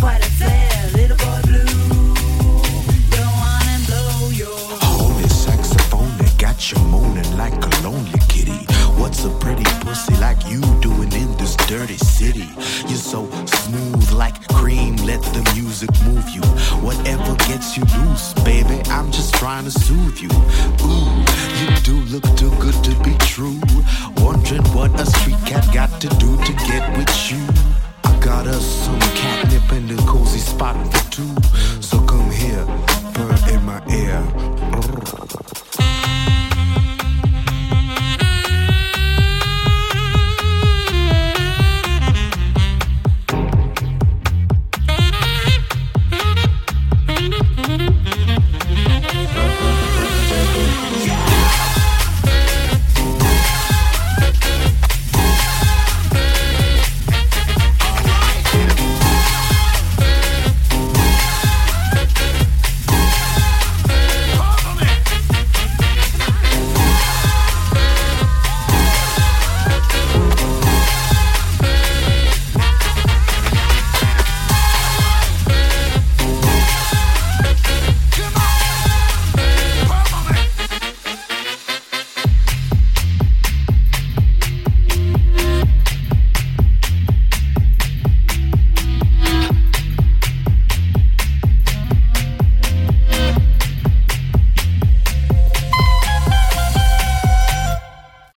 quite a flair, little boy blue. Go on and blow your Holy saxophone that got you moaning like a lonely kitty. What's a pretty pussy like you doing in this dirty city? You're so smooth like cream, let the music move you. Whatever gets you loose, baby, I'm just trying to soothe you. Ooh, you do look too good to be true. Wondering what a street cat got to do to get with you. I got us some catnip in the corner.